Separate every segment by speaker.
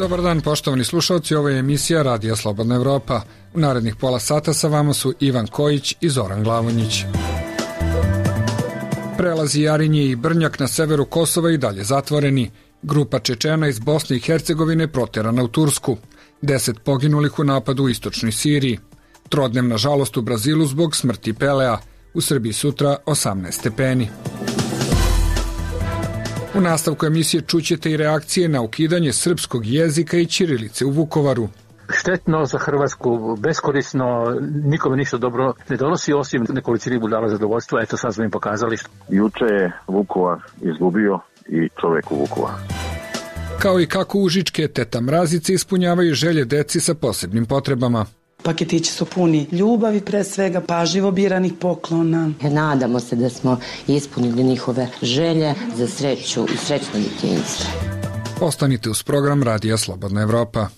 Speaker 1: Dobar dan, poštovani slušalci, ovo je emisija Radija Slobodna Evropa. U narednih pola sata sa vama su Ivan Kojić i Zoran Glavonjić. Prelazi Jarinje i Brnjak na severu Kosova i dalje zatvoreni. Grupa Čečena iz Bosne i Hercegovine proterana u Tursku. 10 poginulih u napadu u istočnoj Siriji. Trodnevna žalost u Brazilu zbog smrti Pelea. U Srbiji sutra 18 stepeni. U nastavku emisije čućete i reakcije na ukidanje srpskog jezika i ćirilice u Vukovaru.
Speaker 2: Štetno za Hrvatsku, beskorisno, nikome ništa dobro ne donosi, osim nekolicini budala zadovoljstva. Eto, sad smo im pokazali.
Speaker 3: Juče je Vukovar izgubio i čovek u Vukovar.
Speaker 1: Kao i kako užičke teta Mrazice ispunjavaju želje deci sa posebnim potrebama.
Speaker 4: Paketići su puni ljubavi, pre svega pažljivo biranih poklona.
Speaker 5: Nadamo se da smo ispunili njihove želje za sreću i srećno djetinjstvo.
Speaker 1: Ostanite uz program Radija Slobodna Evropa.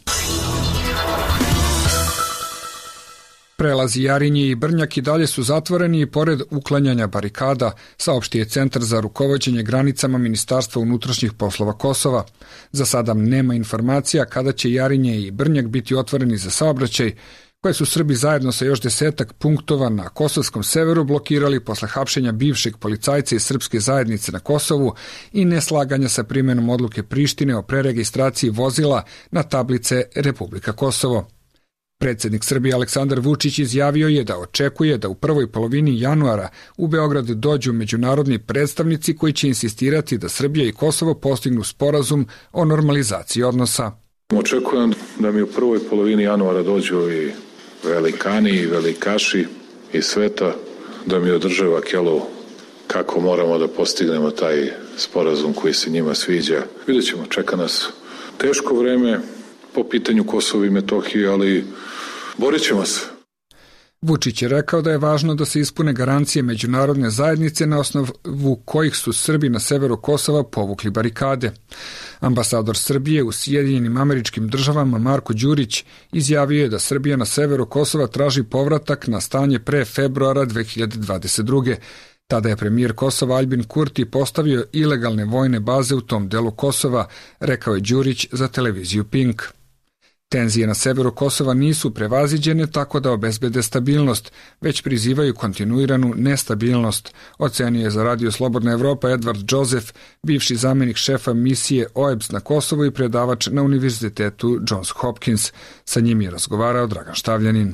Speaker 1: Prelazi Jarinje i Brnjak i dalje su zatvoreni i pored uklanjanja barikada, saopštio je Centar za rukovođenje granicama Ministarstva unutrašnjih poslova Kosova. Za sada nema informacija kada će Jarinje i Brnjak biti otvoreni za saobraćaj, koje su Srbi zajedno sa još 10 punktova na kosovskom severu blokirali posle hapšenja bivšeg policajca iz srpske zajednice na Kosovu i neslaganja sa primenom odluke Prištine o preregistraciji vozila na tablice Republika Kosovo. Predsjednik Srbije Aleksandar Vučić izjavio je da očekuje da u prvoj polovini januara u Beograd dođu međunarodni predstavnici koji će insistirati da Srbija i Kosovo postignu sporazum o normalizaciji odnosa.
Speaker 6: Očekujem da mi u prvoj polovini januara dođu i velikani i velikaši iz sveta, da mi održe vakelu kako moramo da postignemo taj sporazum koji se njima sviđa. Vidjet ćemo, čeka nas teško vreme po pitanju Kosova i Metohije, ali borit ćemo se.
Speaker 1: Vučić je rekao da je važno da se ispune garancije međunarodne zajednice na osnovu kojih su Srbi na severu Kosova povukli barikade. Ambasador Srbije u Sjedinjenim Američkim Državama Marko Đurić izjavio je da Srbija na severu Kosova traži povratak na stanje pre februara 2022. Tada je premijer Kosova Aljbin Kurti postavio ilegalne vojne baze u tom delu Kosova, rekao je Đurić za televiziju Pink. Tenzije na severu Kosova nisu prevaziđene tako da obezbede stabilnost, već prizivaju kontinuiranu nestabilnost, ocenio je za Radio Slobodna Evropa Edward Joseph, bivši zamjenik šefa misije OEBS na Kosovu i predavač na univerzitetu Johns Hopkins. Sa njim je razgovarao Dragan Štavljanin.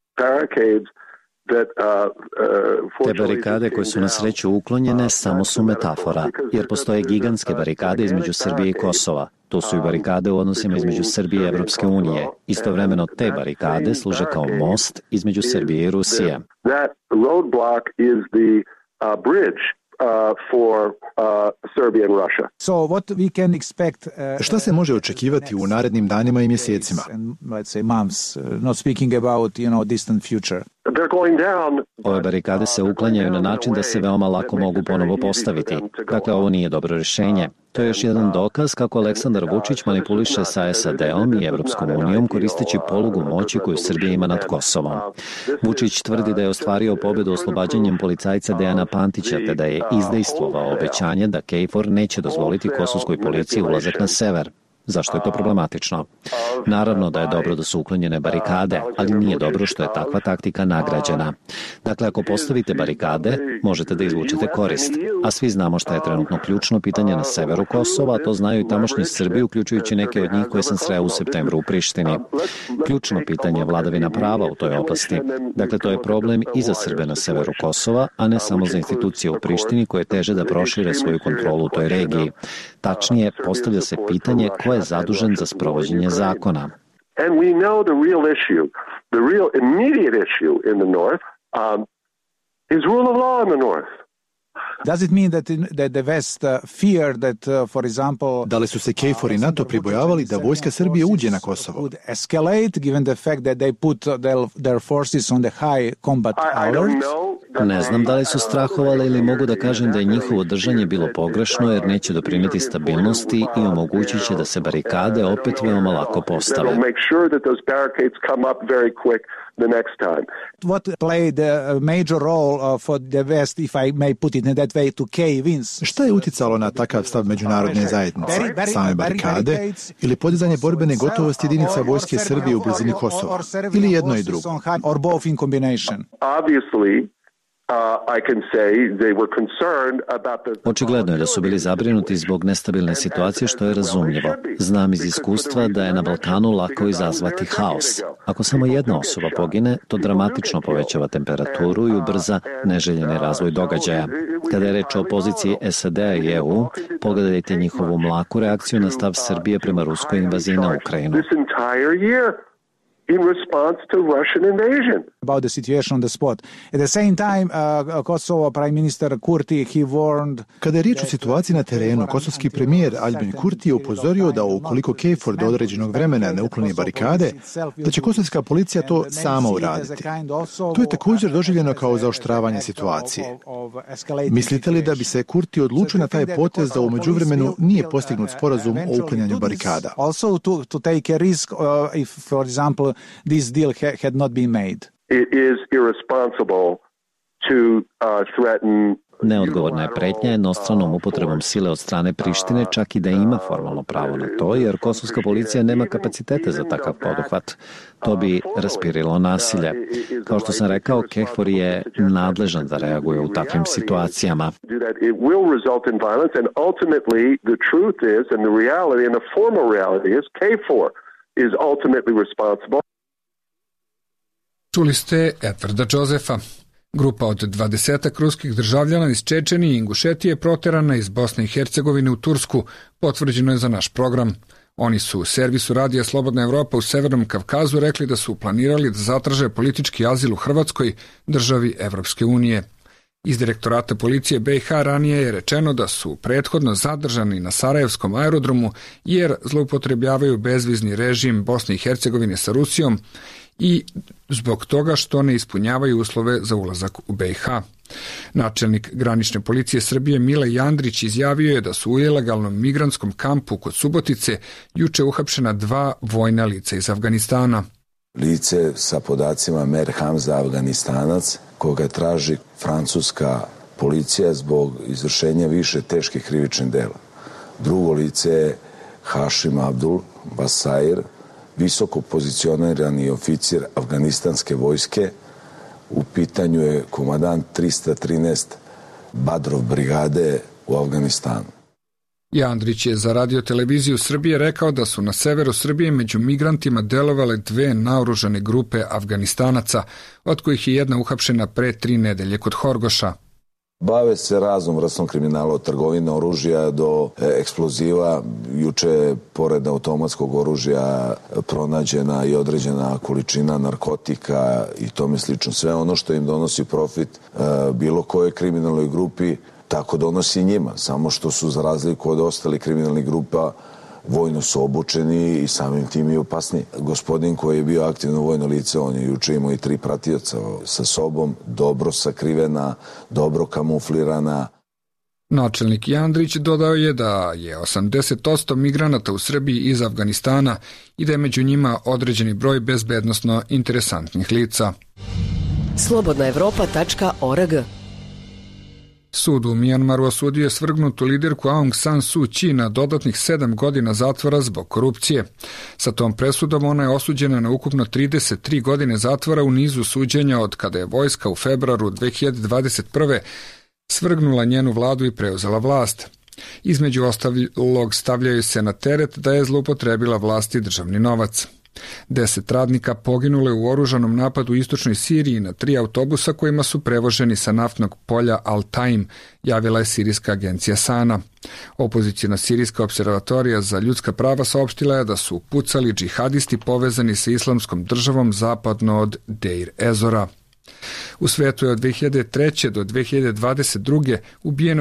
Speaker 7: Te barikade koje su na sreću uklonjene samo su metafora, jer postoje gigantske barikade između Srbije i Kosova. To su i barikade u odnosima između Srbije i Evropske unije. Istovremeno te barikade služe kao most između Srbije i Rusije.
Speaker 8: Šta se može očekivati u narednim danima i mjesecima?
Speaker 7: Ove barikade se uklanjaju na način da se veoma lako mogu ponovo postaviti. Dakle, ovo nije dobro rješenje. To je još jedan dokaz kako Aleksandar Vučić manipuliše sa SAD-om i Evropskom unijom koristeći polugu moći koju Srbija ima nad Kosovom. Vučić tvrdi da je ostvario pobedu oslobađanjem policajca Dejana Pantića te da je izdejstvovao obećanje da KFOR neće dozvoliti kosovskoj policiji ulazak na sever. Zašto je to problematično? Naravno da je dobro da su uklonjene barikade, ali nije dobro što je takva taktika nagrađena. Dakle, ako postavite barikade, možete da izvučete korist. A svi znamo šta je trenutno ključno pitanje na severu Kosova, a to znaju i tamošnji Srbi, uključujući neke od njih koje sam sreo u septembru u Prištini. Ključno pitanje je vladavina prava u toj oblasti. Dakle, to je problem i za Srbe na severu Kosova, a ne samo za institucije u Prištini koje teže da prošire svoju kontrolu u toj regiji. Tačnije, postavlja se pitanje ko je zadužen za sprovođenje zakona.
Speaker 3: And we know the real issue, the real immediate issue in the north is rule of law in the north.
Speaker 9: Does it mean that the West fear that, for example,
Speaker 8: Da li su se KFOR i NATO pribojavali da vojska Srbije uđe na Kosovo?
Speaker 9: would escalate given the fact that they put their forces on the high combat alert?
Speaker 7: Ne znam da li su strahovali ili mogu da kažem da je njihovo držanje bilo pogrešno jer neće doprineti stabilnosti i omogućit će da se barikade opet veoma lako postave.
Speaker 9: What played a major role for the West, if I may put it in that way, to cave-ins?
Speaker 8: Šta je uticalo na takav stav međunarodne zajednice? Same barikade ili podizanje borbene gotovosti jedinica vojske Srbije u blizini Kosova? Ili jedno i drugo?
Speaker 9: Or both in combination?
Speaker 3: Obviously, I can say they were concerned about the...
Speaker 7: Očigledno je da su bili zabrinuti zbog nestabilne situacije, što je razumljivo. Znam iz iskustva da je na Balkanu lako izazvati haos. Ako samo jedna osoba pogine, to dramatično povećava temperaturu i ubrza neželjeni razvoj događaja. Kada je reč o opoziciji SAD-a i EU, pogledajte njihovu mlaku reakciju na stav Srbije prema ruskoj invaziji na Ukrajinu.
Speaker 3: In response to Russian invasion.
Speaker 9: About the situation on the spot. At the same time, Kosovo Prime Minister Kurti, he warned...
Speaker 8: Kada je riječ o situaciji na terenu, kosovski premijer Albin Kurti je upozorio da ukoliko KFOR do određenog vremena ne ukloni barikade, da će kosovska policija to sama uraditi. To je također doživljeno kao zaoštravanje situacije. Mislite li da bi se Kurti odlučio na taj potez da u međuvremenu nije postignut sporazum o uklanjanju barikada?
Speaker 9: Also to take a risk if, for example, this deal had not been made.
Speaker 3: It is irresponsible to threaten.
Speaker 7: Neodgovorna je pretnja jednostranom upotrebom sile od strane Prištine, čak i da ima formalno pravo na to, jer kosovska policija nema kapacitete za takav poduhvat. To bi raspirilo nasilje. Kao što sam rekao, KFOR je nadležan da reaguje u takvim situacijama.
Speaker 1: Čuli ste Edvarda Đozefa. Grupa od 20 ruskih državljana iz Čečenije i Ingušetije proterana iz Bosne i Hercegovine u Tursku, potvrđeno je za naš program. Oni su u servisu radija Slobodna Evropa u Severnom Kavkazu rekli da su planirali da zatraže politički azil u Hrvatskoj, državi Evropske unije. Iz direktorata policije BiH ranije je rečeno da su prethodno zadržani na Sarajevskom aerodromu jer zloupotrebljavaju bezvizni režim Bosne i Hercegovine sa Rusijom i zbog toga što ne ispunjavaju uslove za ulazak u BiH. Načelnik granične policije Srbije Mile Jandrić izjavio je da su u ilegalnom migrantskom kampu kod Subotice juče uhapšena 2 vojna lica iz Afganistana.
Speaker 10: Lice sa podacima Mer Hamza, Afganistanac, koga traži francuska policija zbog izvršenja više teških krivičnih dela. Drugo lice je Hašim Abdul Basair, visoko pozicionirani oficir afganistanske vojske. U pitanju je komandant 313 Badrov brigade u Afganistanu.
Speaker 1: Jandrić je za Radio-televiziju Srbije rekao da su na severu Srbije među migrantima delovale 2 naoružane grupe Afganistanaca, od kojih je jedna uhapšena pre 3 nedelje kod Horgoša.
Speaker 10: Bave se raznom vrstom kriminala, od trgovine oružja do eksploziva. Juče, pored automatskog oružja, pronađena i određena količina narkotika i tome slično. Sve ono što im donosi profit bilo kojoj kriminalnoj grupi, tako donosi njima. Samo što su, za razliku od ostalih kriminalnih grupa, vojno su obučeni i samim tim i opasniji. Gospodin koji je bio aktivno vojno lice, on je juče imao i 3 pratioca sa sobom, dobro sakrivena, dobro kamuflirana.
Speaker 1: Načelnik Jandrić dodao je da je 80% migranata u Srbiji iz Afganistana i da je među njima određeni broj bezbednosno interesantnih lica.
Speaker 11: Slobodnaevropa.org.
Speaker 1: Sud u Mijanmaru osudio je svrgnutu liderku Aung San Suu Kyi na dodatnih 7 godina zatvora zbog korupcije. Sa tom presudom ona je osuđena na ukupno 33 godine zatvora u nizu suđenja od kada je vojska u februaru 2021. svrgnula njenu vladu i preuzela vlast. Između ostalog stavljaju se na teret da je zloupotrebila vlast i državni novac. 10 radnika poginule u oružanom napadu u istočnoj Siriji na 3 autobusa kojima su prevoženi sa naftnog polja Al-Taim, javila je sirijska agencija Sana. Opozicijna sirijska observatorija za ljudska prava saopštila je da su pucali džihadisti povezani sa islamskom državom zapadno od Deir Ezora. U svetu je od 2003. do 2022. ubijeno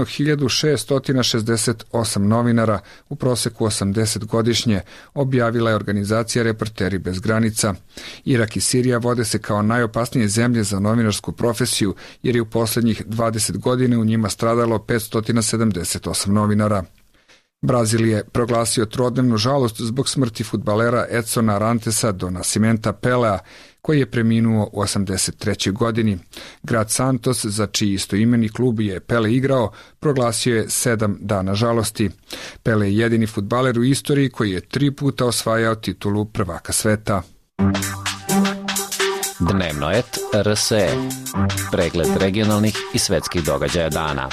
Speaker 1: 1668 novinara, u proseku 80 godišnje, objavila je organizacija Reporteri bez granica. Irak i Sirija vode se kao najopasnije zemlje za novinarsku profesiju, jer je u poslednjih 20 godina u njima stradalo 578 novinara. Brazil je proglasio trodnevnu žalost zbog smrti fudbalera Edsona Arantesa do Nascimenta Pelea, koji je preminuo u 83. godini. Grad Santos, za čiji istoimeni klub je Pele igrao, proglasio je 7 dana žalosti. Pele je jedini fudbaler u istoriji koji je 3 puta osvajao titulu prvaka sveta.
Speaker 7: Dnevno et RSE. Pregled regionalnih i svetskih događaja dana.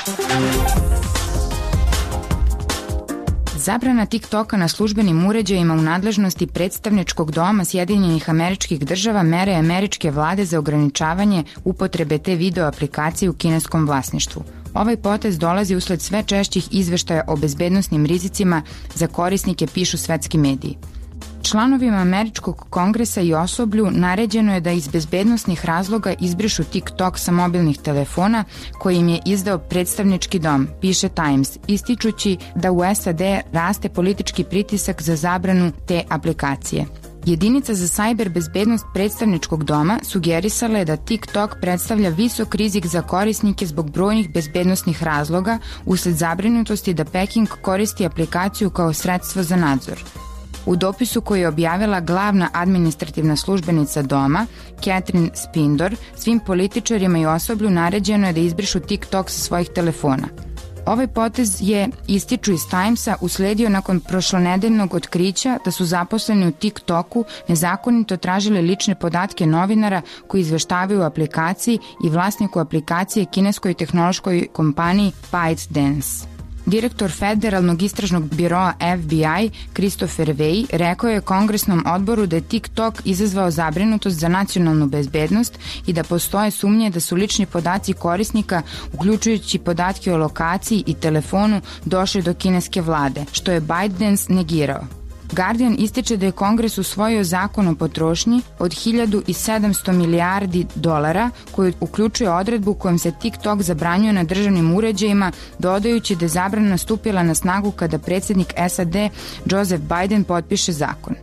Speaker 11: Zabrana TikToka na službenim uređajima u nadležnosti predstavničkog doma Sjedinjenih Američkih Država mere američke vlade za ograničavanje upotrebe te video aplikacije u kineskom vlasništvu. Ovaj potez dolazi usled sve češćih izveštaja o bezbednosnim rizicima za korisnike, pišu svetski mediji. Članovima Američkog kongresa i osoblju naređeno je da iz bezbednosnih razloga izbrišu TikTok sa mobilnih telefona koji im je izdao predstavnički dom, piše Times, ističući da u SAD raste politički pritisak za zabranu te aplikacije. Jedinica za sajber bezbednost predstavničkog doma sugerisala je da TikTok predstavlja visok rizik za korisnike zbog brojnih bezbednosnih razloga usled zabrinutosti da Peking koristi aplikaciju kao sredstvo za nadzor. U dopisu koji je objavila glavna administrativna službenica doma, Catherine Spindor, svim političarima i osoblju naređeno je da izbrišu TikTok sa svojih telefona. Ovaj potez je, ističu iz Timesa, usledio nakon prošlonedeljnog otkrića da su zaposleni u TikToku nezakonito tražili lične podatke novinara koji izveštavaju o aplikaciji i vlasniku aplikacije kineskoj tehnološkoj kompaniji ByteDance. Direktor Federalnog istražnog biroa FBI, Christopher Wray, rekao je Kongresnom odboru da je TikTok izazvao zabrinutost za nacionalnu bezbednost i da postoje sumnje da su lični podaci korisnika, uključujući podatke o lokaciji i telefonu, došli do kineske vlade, što je ByteDance negirao. Guardian ističe da je Kongres usvojio zakon o potrošnji od 1700 milijardi dolara, koji uključuje odredbu kojom se TikTok zabranjuje na državnim uređajima, dodajući da je zabrana stupila na snagu kada predsjednik SAD Joseph Biden potpiše zakon.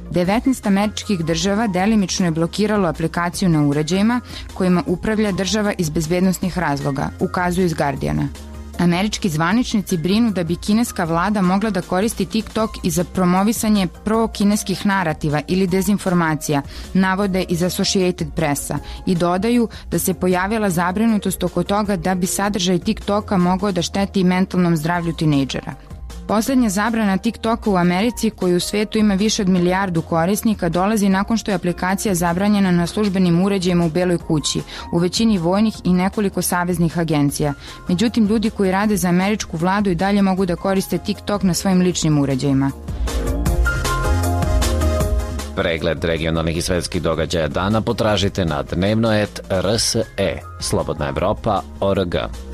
Speaker 11: 19 američkih država delimično je blokiralo aplikaciju na uređajima kojima upravlja država iz bezbednosnih razloga, ukazuju iz Guardiana. Američki zvaničnici brinu da bi kineska vlada mogla da koristi TikTok i za promovisanje pro-kineskih narativa ili dezinformacija, navode iz Associated Pressa, i dodaju da se pojavila zabrinutost oko toga da bi sadržaj TikToka mogao da šteti mentalnom zdravlju tinejdžera. Poslednja zabrana TikToka u Americi, koji u svetu ima više od 1 milijardu korisnika, dolazi nakon što je aplikacija zabranjena na službenim uređajima u Beloj kući, u većini vojnih i nekoliko saveznih agencija. Međutim, ljudi koji rade za američku vladu i dalje mogu da koriste TikTok na svojim ličnim uređajima.
Speaker 7: Pregled regionalnih i svetskih događaja dana potražite na dnevno.rt.rse, Slobodna Evropa.org.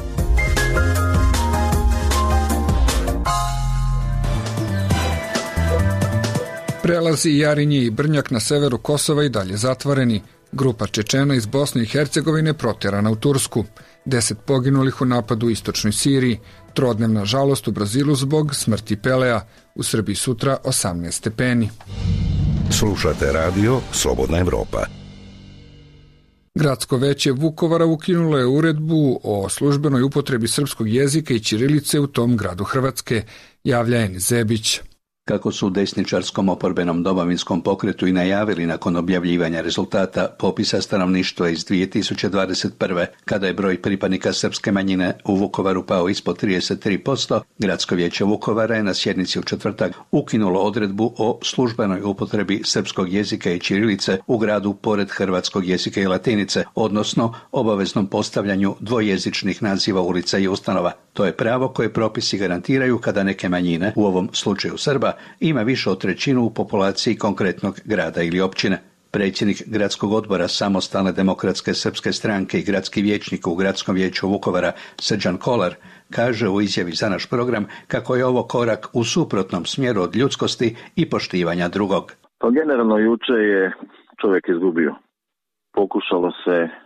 Speaker 1: Prelazi Jarinje i Brnjak na severu Kosova i dalje zatvoreni. Grupa Čečena iz Bosne i Hercegovine protjerana u Tursku. 10 poginulih u napadu u istočnoj Siriji. Trodnevna žalost u Brazilu zbog smrti Pelea. U Srbiji sutra 18 stepeni.
Speaker 12: Slušate radio Slobodna Evropa.
Speaker 1: Gradsko veće Vukovara ukinulo je uredbu o službenoj upotrebi srpskog jezika i ćirilice u tom gradu Hrvatske, javlja Enis Zebić.
Speaker 13: Kako su u desničarskom oporbenom domovinskom pokretu i najavili nakon objavljivanja rezultata popisa stanovništva iz 2021. kada je broj pripadnika srpske manjine u Vukovaru pao ispod 33%, Gradsko vijeće Vukovara je na sjednici u četvrtak ukinulo odredbu o službenoj upotrebi srpskog jezika i ćirilice u gradu pored hrvatskog jezika i latinice, odnosno obaveznom postavljanju dvojezičnih naziva ulica i ustanova. To je pravo koje propisi garantiraju kada neke manjine, u ovom slučaju Srba, ima više od trećinu u populaciji konkretnog grada ili općine. Predsjednik gradskog odbora Samostalne demokratske srpske stranke i gradski vijećnik u Gradskom vijeću Vukovara Srđan Kolar kaže u izjavi za naš program kako je ovo korak u suprotnom smjeru od ljudskosti i poštivanja drugog.
Speaker 14: Pa generalno juče je čovjek izgubio. Pokušalo se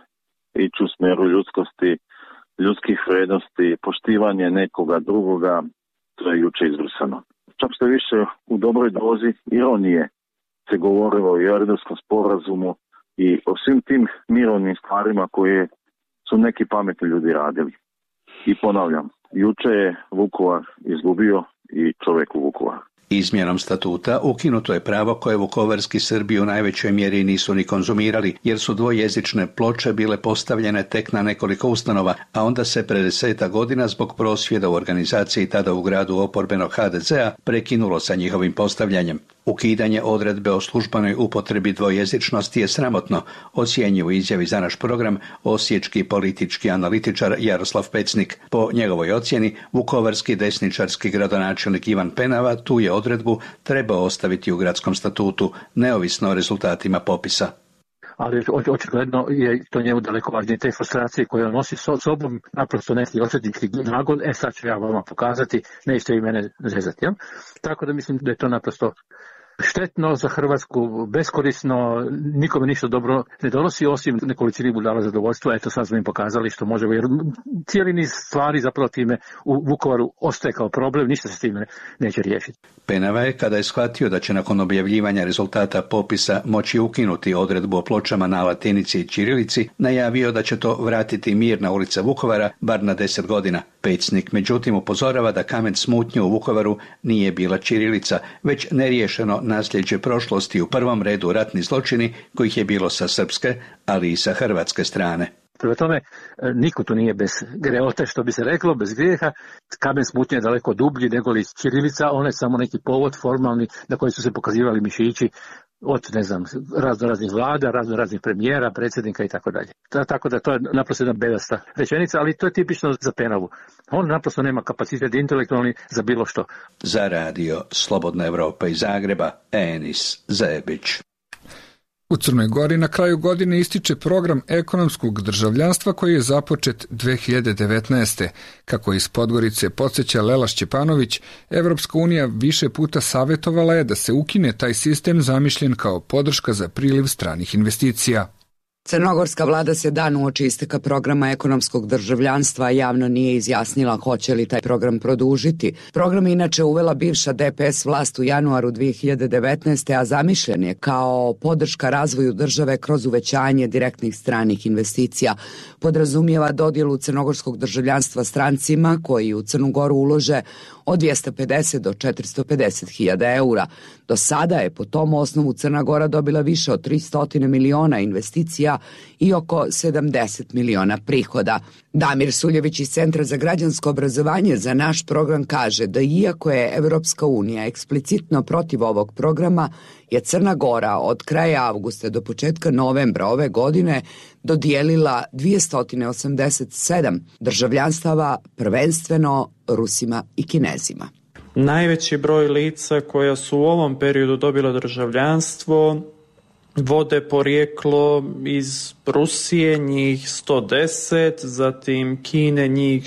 Speaker 14: ići u smjeru ljudskosti, ljudskih vrednosti, poštivanje nekoga drugoga, to je juče izbrisano. Čak što više u dobroj dozi ironije se govorilo i o Erdutskom sporazumu i o svim tim mirovnim stvarima koje su neki pametni ljudi radili. I ponavljam, juče je Vukovar izgubio i čovjek u Vukovaru.
Speaker 13: Izmjenom statuta ukinuto je pravo koje vukovarski Srbi u najvećoj mjeri nisu ni konzumirali, jer su dvojezične ploče bile postavljene tek na nekoliko ustanova, a onda se pred 10 godina zbog prosvjeda u organizaciji tada u gradu oporbenog HDZ-a prekinulo sa njihovim postavljanjem. Ukidanje odredbe o službenoj upotrebi dvojezičnosti je sramotno, ocjenjuje u izjavi za naš program osječki politički analitičar Jaroslav Pecnik. Po njegovoj ocjeni, vukovarski desničarski gradonačelnik Ivan Penava tu je odredbu treba ostaviti u gradskom statutu, neovisno o rezultatima popisa.
Speaker 2: Ali očigledno je to njemu daleko važnije, te frustracije koje on nosi s sobom, naprosto neki osjetnički nagon, sad ću ja vama pokazati, nećete vi mene zezati. Ja? Tako da mislim da je to naprosto štetno za Hrvatsku, beskorisno, nikome ništa dobro ne donosi, osim nekolicini budala zadovoljstva. Eto, sad smo im pokazali što možemo, jer cijeli niz stvari zapravo time u Vukovaru ostaje kao problem, ništa se s time neće riješiti.
Speaker 13: Penava je, kada je shvatio da će nakon objavljivanja rezultata popisa moći ukinuti odredbu o pločama na latinici i ćirilici, najavio da će to vratiti mir na ulice Vukovara bar na 10 godina. Pecnik međutim upozorava da kamen smutnje u Vukovaru nije bila ćirilica, već neriješeno nasljeđe prošlosti, u prvom redu ratni zločini kojih je bilo sa srpske, ali i sa hrvatske strane.
Speaker 2: Prema tome, niko tu nije bez greote, što bi se reklo, bez grijeha. Kamen smutnje je daleko dublji nego li ćirilica, ona je samo neki povod formalni na koji su se pokazivali mišići od, raznih vlada, raznih premijera, predsjednika i tako dalje. Tako da to je naprosto jedna bedasta rečenica, ali to je tipično za Penavu. On naprosto nema kapacitet intelektualni za bilo što.
Speaker 13: Za radio Slobodna Evropa iz Zagreba, Enis Zebić.
Speaker 1: U Crnoj Gori na kraju godine ističe program ekonomskog državljanstva koji je započet 2019. Kako iz Podgorice podsjeća Lela Šćepanović, Evropska unija više puta savjetovala je da se ukine taj sistem zamišljen kao podrška za priliv stranih investicija.
Speaker 15: Crnogorska vlada se dan uoči isteka programa ekonomskog državljanstva javno nije izjasnila hoće li taj program produžiti. Program je inače uvela bivša DPS vlast u januaru 2019. a zamišljen je kao podrška razvoju države kroz uvećanje direktnih stranih investicija. Podrazumijeva dodjelu crnogorskog državljanstva strancima koji u Crnu Goru ulože od 250 do 450.000 eura. Do sada je po tom osnovu Crna Gora dobila više od 300 miliona investicija i oko 70 miliona prihoda. Damir Suljević iz Centra za građansko obrazovanje za naš program kaže da iako je Evropska unija eksplicitno protiv ovog programa, je Crna Gora od kraja avgusta do početka novembra ove godine dodijelila 287 državljanstava, prvenstveno Rusima i Kinezima.
Speaker 16: Najveći broj lica koja su u ovom periodu dobila državljanstvo vode porijeklo iz Rusije, njih 110, zatim Kine njih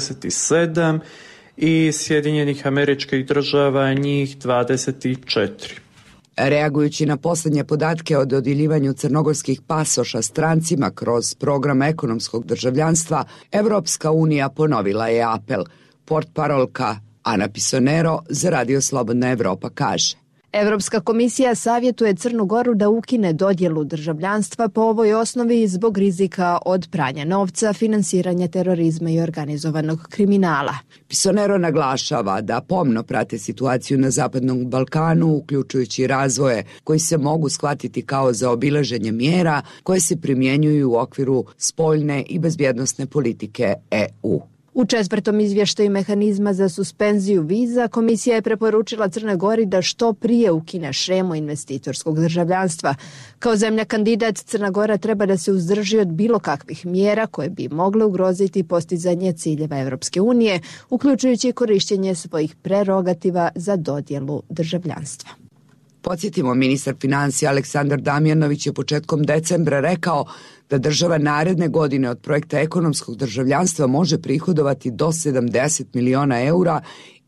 Speaker 16: 67 i Sjedinjenih Američkih Država njih 24.
Speaker 15: Reagujući na posljednje podatke o dodjeljivanju crnogorskih pasoša strancima kroz program ekonomskog državljanstva, Evropska unija ponovila je apel. Portparolka Ana Pisonero za Radio Slobodna Evropa kaže:
Speaker 17: Evropska komisija savjetuje Crnu Goru da ukine dodjelu državljanstva po ovoj osnovi zbog rizika od pranja novca, finansiranja terorizma i organizovanog kriminala.
Speaker 15: Pisonero naglašava da pomno prate situaciju na Zapadnom Balkanu, uključujući razvoje koji se mogu shvatiti kao zaobilaženje mjera koje se primjenjuju u okviru spoljne i bezbjednosne politike EU.
Speaker 17: U 4. izvještaju mehanizma za suspenziju viza, komisija je preporučila Crnoj Gori da što prije ukine šemu investitorskog državljanstva. Kao zemlja kandidat, Crna Gora treba da se uzdrži od bilo kakvih mjera koje bi mogle ugroziti postizanje ciljeva Evropske unije, uključujući korištenje svojih prerogativa za dodjelu državljanstva.
Speaker 15: Podsjetimo, ministar financija Aleksandar Damjanović je početkom decembra rekao da država naredne godine od projekta ekonomskog državljanstva može prihodovati do 70 miliona eura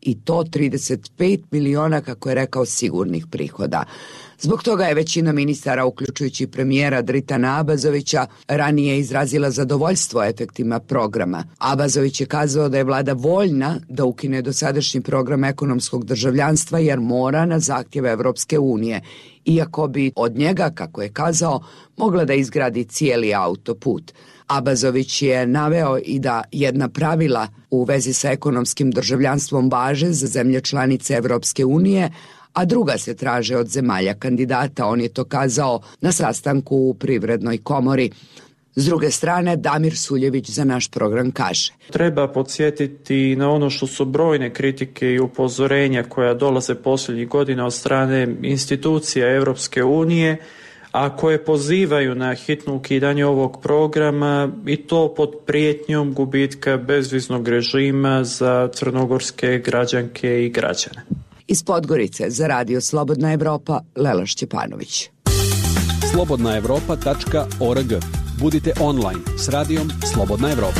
Speaker 15: i to 35 miliona, kako je rekao, sigurnih prihoda. Zbog toga je većina ministara, uključujući premijera Dritana Abazovića, ranije izrazila zadovoljstvo efektima programa. Abazović je kazao da je vlada voljna da ukine dosadašnji program ekonomskog državljanstva jer mora na zahtjeve Evropske unije, iako bi od njega, kako je kazao, mogla da izgradi cijeli autoput. Abazović je naveo i da jedna pravila u vezi sa ekonomskim državljanstvom važe za zemlje članice Evropske unije, a druga se traže od zemalja kandidata. On je to kazao na sastanku u Privrednoj komori. S druge strane, Damir Suljević za naš program kaže:
Speaker 16: Treba podsjetiti na ono što su brojne kritike i upozorenja koja dolaze posljednjih godina od strane institucija Evropske unije, a koje pozivaju na hitno ukidanje ovog programa i to pod prijetnjom gubitka bezviznog režima za crnogorske građanke i građane.
Speaker 15: Iz Podgorice za Radio Slobodna Evropa, Lela Šćepanović.
Speaker 18: slobodnaevropa.org. Budite online s radijom Slobodna Evropa.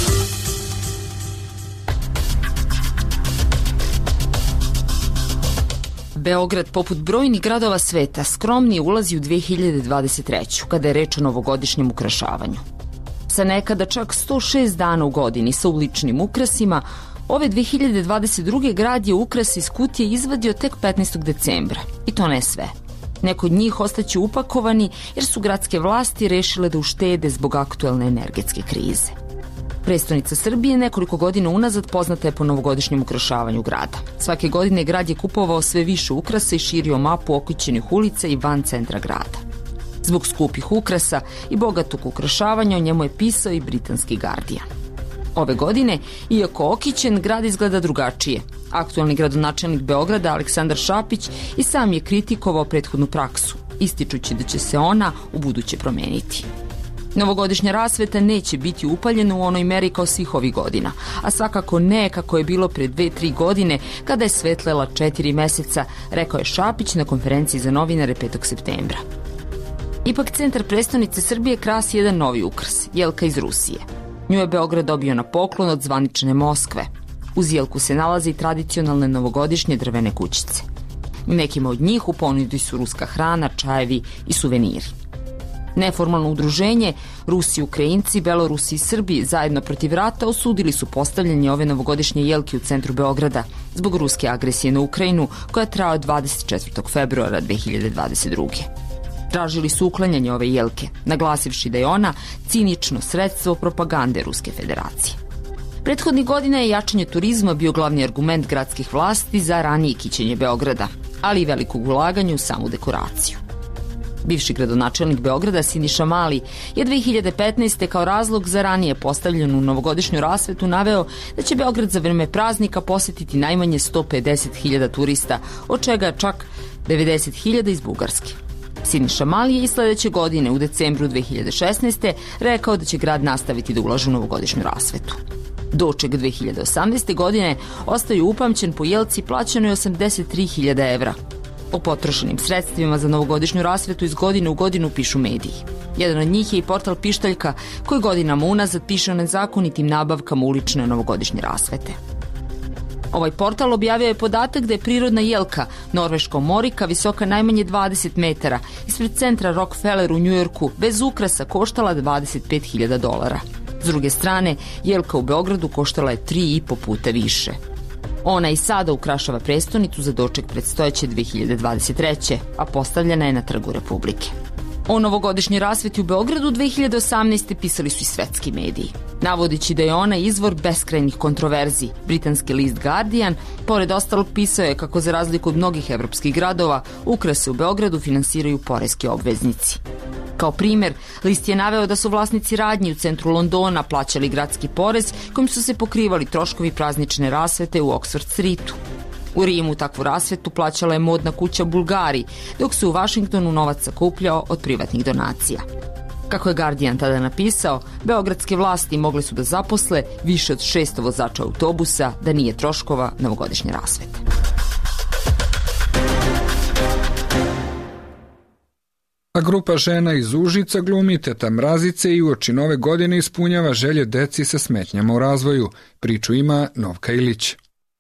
Speaker 19: Beograd, poput brojnih gradova sveta, skromnije ulazi u 2023. kada je reč o novogodišnjem ukrašavanju. Sa nekada čak 106 dana u godini sa uličnim ukrasima, ove 2022. grad je ukras iz kutije izvadio tek 15. decembra. I to ne sve. Neko od njih ostaće upakovani jer su gradske vlasti rešile da uštede zbog aktuelne energetske krize. Prestonica Srbije nekoliko godina unazad poznata je po novogodišnjem ukrašavanju grada. Svake godine grad je kupovao sve više ukrasa i širio mapu okućenih ulica i van centra grada. Zbog skupih ukrasa i bogatog ukrašavanja o njemu je pisao i britanski Guardian. Ove godine, iako okićen, grad izgleda drugačije. Aktualni gradonačelnik Beograda Aleksandar Šapić i sam je kritikovao prethodnu praksu, ističući da će se ona u buduće promeniti. Novogodišnja rasveta neće biti upaljena u onoj meri kao svih ovih godina, a svakako ne kako je bilo pre 2-3 godine kada je svetlela 4 meseca, rekao je Šapić na konferenciji za novinare 5. septembra. Ipak centar prestonice Srbije krasi jedan novi ukras, jelka iz Rusije. Nju je Beograd dobio na poklon od zvanične Moskve. Uz jelku se nalaze i tradicionalne novogodišnje drvene kućice. Nekima od njih u ponudi su ruska hrana, čajevi i suveniri. Neformalno udruženje Rusi, Ukrajinci, Belorusi i Srbi zajedno protiv rata osudili su postavljanje ove novogodišnje jelke u centru Beograda zbog ruske agresije na Ukrajinu koja traje od 24. februara 2022. Tražili su uklanjanje ove jelke, naglasivši da je ona cinično sredstvo propagande Ruske federacije. Prethodnih godina je jačanje turizma bio glavni argument gradskih vlasti za ranije kićenje Beograda, ali i velikog ulaganja u samu dekoraciju. Bivši gradonačelnik Beograda Siniša Mali je 2015. kao razlog za ranije postavljenu novogodišnju rasvetu naveo da će Beograd za vreme praznika posetiti najmanje 150.000 turista, od čega čak 90.000 iz Bugarske. Siniša Mali je i sledeće godine u decembru 2016. rekao da će grad nastaviti da ulaže u novogodišnju rasvetu. Doček 2018. godine ostaju upamćen po jelci plaćeno je 83.000 evra. O potrošenim sredstvima za novogodišnju rasvetu iz godine u godinu pišu mediji. Jedan od njih je i portal Pištaljka koji godinama unazad piše o nezakonitim nabavkama ulične novogodišnje rasvete. Ovaj portal objavio je podatak da je prirodna jelka norveška morika visoka najmanje 20 metara ispred centra Rockefeller u Njujorku bez ukrasa koštala $25.000. S druge strane, jelka u Beogradu koštala je 3,5 puta više. Ona i sada ukrašava prestonicu za doček predstojeće 2023. a postavljena je na Trgu Republike. O novogodišnjoj rasveti u Beogradu 2018. pisali su i svetski mediji. Navodići da je ona izvor beskrajnih kontroverzi, britanski list Guardian, pored ostalog, pisao je kako za razliku od mnogih evropskih gradova, ukrase u Beogradu finansiraju poreski obveznici. Kao primer, list je naveo da su vlasnici radnji u centru Londona plaćali gradski porez kojim su se pokrivali troškovi praznične rasvete u Oxford Streetu. U Rimu takvu rasvetu plaćala je modna kuća Bulgari, dok se u Vašingtonu novac sakupljao od privatnih donacija. Kako je Guardian tada napisao, beogradske vlasti mogle su da zaposle više od 600 vozača autobusa da nije troškova novogodišnje rasvete.
Speaker 1: A grupa žena iz Užica glumi teta Mrazice i uoči nove godine ispunjava želje deci sa smetnjama u razvoju. Priču ima Novka Ilić.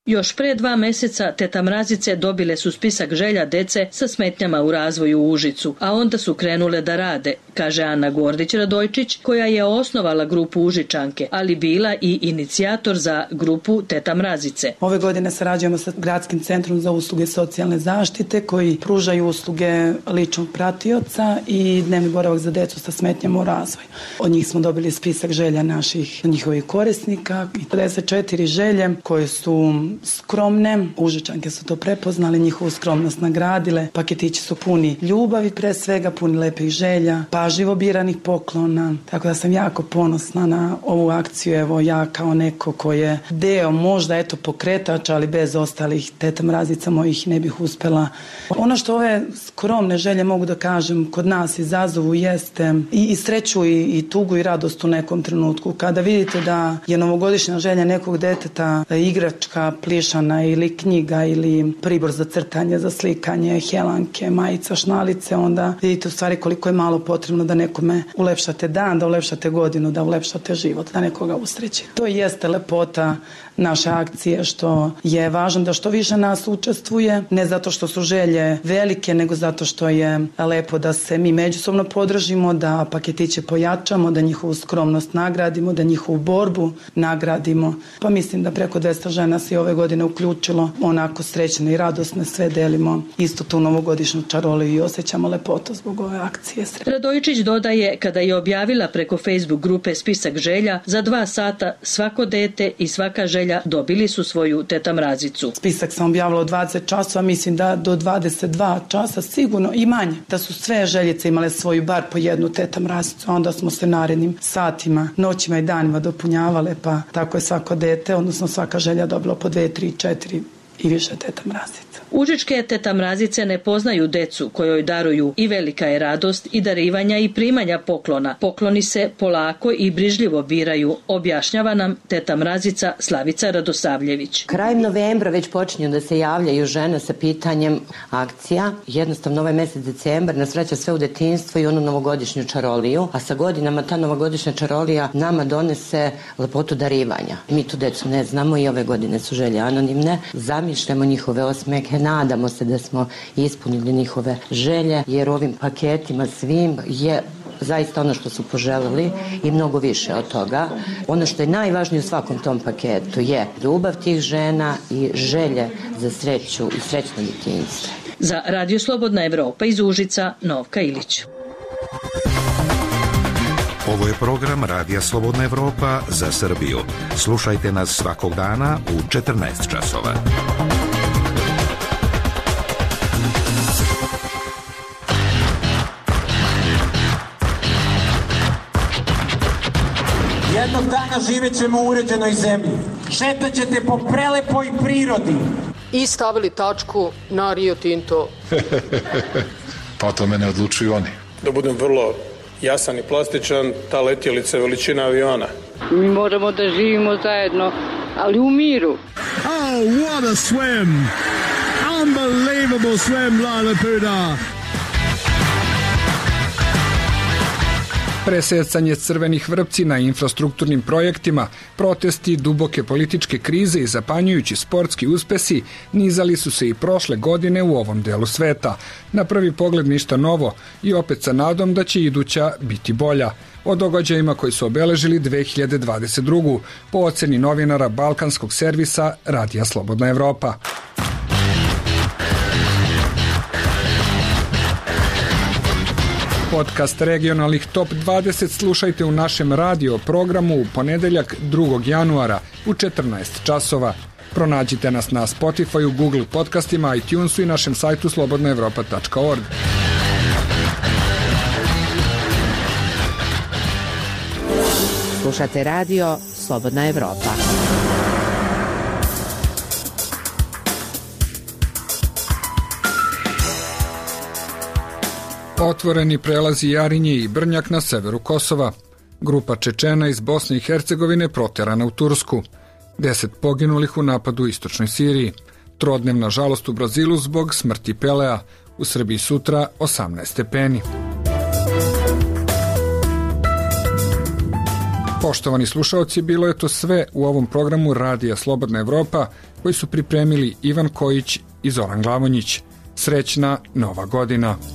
Speaker 20: Još pre 2 meseca teta Mrazice dobile su spisak želja dece sa smetnjama u razvoju u Užicu, a onda su krenule da rade, kaže Ana Gordić-Radojčić, koja je osnovala grupu Užičanke, ali bila i inicijator za grupu teta Mrazice.
Speaker 4: Ove godine sarađujemo sa Gradskim centrom za usluge socijalne zaštite koji pružaju usluge ličnog pratioca i dnevni boravak za decu sa smetnjama u razvoju. Od njih smo dobili spisak želja njihovih korisnika i 54 želje koje su skromne. Užičanke su to prepoznali, njihovu skromnost nagradile. Paketići su puni ljubavi, pre svega puni lepih želja, pažljivo biranih poklona. Tako da sam jako ponosna na ovu akciju. Evo ja kao neko ko je deo možda pokretač, ali bez ostalih teta Mrazica mojih ne bih uspela. Ono što ove skromne želje mogu da kažem kod nas izazovu jeste i sreću i tugu i radost u nekom trenutku. Kada vidite da je novogodišnja želja nekog deteta igračka, plišana ili knjiga ili pribor za crtanje, za slikanje, helanke, majica, šnalice, onda vidite u stvari koliko je malo potrebno da nekome ulepšate dan, da ulepšate godinu, da ulepšate život, da nekoga usreći. To jeste lepota naše akcije, što je važno da što više nas učestvuje, ne zato što su želje velike, nego zato što je lepo da se mi međusobno podržimo, da paketiće pojačamo, da njihovu skromnost nagradimo, da njihovu borbu nagradimo. Pa mislim da preko 200 žena se ove godine uključilo, onako srećne i radosne, sve delimo isto tu novogodišnju čaroliju i osjećamo lepotu zbog ove akcije.
Speaker 20: Radojčić dodaje, kada je objavila preko Facebook grupe spisak želja, za 2 sata svako dete i svaka želja dobili su svoju teta Mrazicu.
Speaker 4: Spisak sam objavila 20 časova, mislim da do 22 časa sigurno i manje, da su sve željice imale svoju bar po jednu teta Mrazicu, onda smo se narednim satima, noćima i danima dopunjavale, pa tako je svako dete, odnosno svaka želja dobila po 2, 3, 4 i više teta Mrazica.
Speaker 20: Užičke teta Mrazice ne poznaju decu kojoj daruju i velika je radost i darivanja i primanja poklona. Pokloni se polako i brižljivo biraju, objašnjava nam teta Mrazica Slavica Radosavljević.
Speaker 5: Krajem novembra već počinju da se javljaju žene sa pitanjem akcija. Jednostavno ovaj mesec decembar nas vraća sve u detinjstvo i onu novogodišnju čaroliju, a sa godinama ta novogodišnja čarolija nama donese lepotu darivanja. Mi tu decu ne znamo i ove godine su želje anonimne. Zamišljamo njihove osmehe, nadamo se da smo ispunili njihove želje, jer ovim paketima svim je zaista ono što su poželeli i mnogo više od toga. Ono što je najvažnije u svakom tom paketu je ljubav tih žena i želje za sreću i srećno djetinjstvo.
Speaker 20: Za Radio Slobodna Evropa iz Užica, Novka Ilić.
Speaker 12: Ovo je program Radija Slobodna Evropa za Srbiju. Slušajte nas svakog dana u 14 časova.
Speaker 21: Jednog dana živjet ćemo u uređenoj zemlji. Šetat ćete po prelepoj prirodi.
Speaker 22: I stavili tačku na Rio Tinto.
Speaker 6: Pa o tome ne odlučuju oni.
Speaker 23: Da budem vrlo jasan i plastičan, ta letjelica je veličina aviona.
Speaker 22: Mi moramo da živimo zajedno, ali u miru.
Speaker 24: Oh, what a swim! Unbelievable swim, Lala Puda!
Speaker 1: Presecanje crvenih vrpci na infrastrukturnim projektima, protesti, duboke političke krize i zapanjujući sportski uspesi nizali su se i prošle godine u ovom delu sveta. Na prvi pogled ništa novo i opet sa nadom da će iduća biti bolja. O događajima koji su obeležili 2022. po oceni novinara balkanskog servisa Radija Slobodna Evropa. Podcast regionalnih Top 20 slušajte u našem radio programu u ponedeljak 2. januara u 14 časova. Pronađite nas na Spotify, Google podcastima, iTunesu i našem sajtu slobodnaevropa.org.
Speaker 25: Slušate radio Slobodna Evropa.
Speaker 1: Otvoreni prelazi Jarinje i Brnjak na severu Kosova. Grupa Čečena iz Bosne i Hercegovine proterana u Tursku. 10 poginulih u napadu u istočnoj Siriji. Trodnevna žalost u Brazilu zbog smrti Pelea. U Srbiji sutra 18 stepeni. Poštovani slušaoci, bilo je to sve u ovom programu Radija Slobodna Evropa koji su pripremili Ivan Kojić i Zoran Glavonjić. Srećna Nova godina!